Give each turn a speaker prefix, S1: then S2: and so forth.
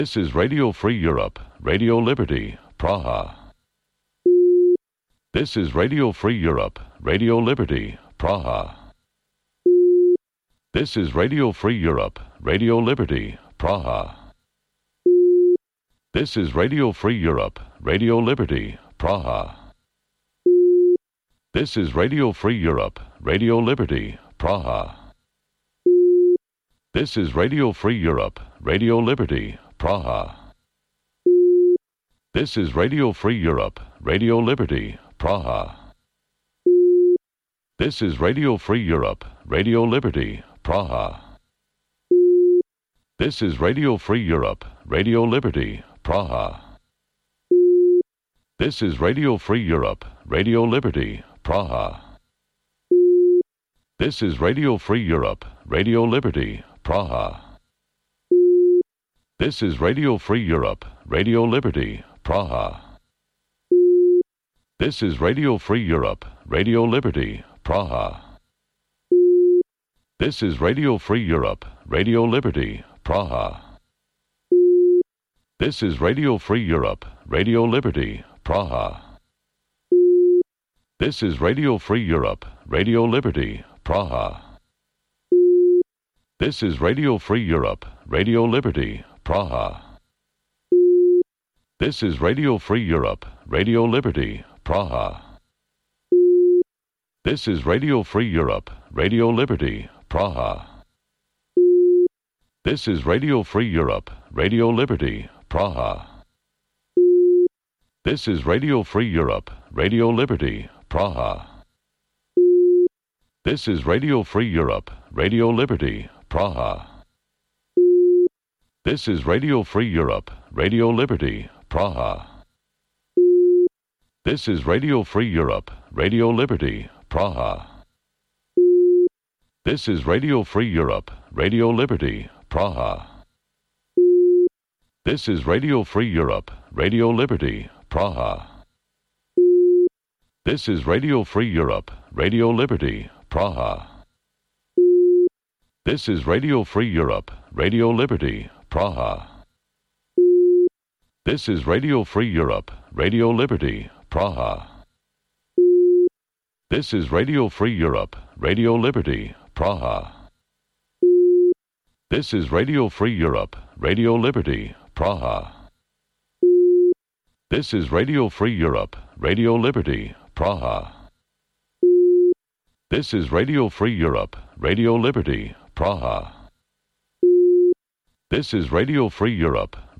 S1: This is Radio Free Europe, Radio Liberty, Praha. This is Radio Free Europe, Radio Liberty, Praha. This is Radio Free Europe, Radio Liberty, Praha. This is Radio Free Europe, Radio Liberty, Praha. This is Radio Free Europe, Radio Liberty, Praha. This is Radio Free Europe, Radio Liberty, Praha. This is Radio Free Europe, Radio Liberty, Praha. This is Radio Free Europe, Radio Liberty, Praha. This is Radio Free Europe, Radio Liberty, Praha. This is Radio Free Europe, Radio Liberty, Praha. This is Radio Free Europe, Radio Liberty, Praha. This is Radio Free Europe, Radio Liberty, Praha. This is Radio Free Europe, Radio Liberty, Praha. This is Radio Free Europe, Radio Liberty, Praha. This is Radio Free Europe, Radio Liberty, Praha. This is Radio Free Europe, Radio Liberty, Praha. This is Radio Free Europe, Radio Liberty, Praha. This is Radio Free Europe, Radio Liberty, Praha. This is Radio Free Europe, Radio Liberty, Praha. This is Radio Free Europe, Radio Liberty, Praha. This is Radio Free Europe, Radio Liberty, Praha. This is Radio Free Europe, Radio Liberty, Praha. This is Radio Free Europe, Radio Liberty, Praha. This is Radio Free Europe, Radio Liberty, Praha. This is Radio Free Europe, Radio Liberty, Praha. This is Radio Free Europe, Radio Liberty, Praha. This is Radio Free Europe, Radio Liberty, Praha. This is Radio Free Europe, Radio Liberty, Praha. This is Radio Free Europe, Radio Liberty, Praha. This is Radio Free Europe, Radio Liberty, Praha. This is Radio Free Europe, Radio Liberty, Praha. This is Radio Free Europe, Radio Liberty, Praha. This is Radio Free Europe, Radio Liberty, Praha. This is Radio Free Europe,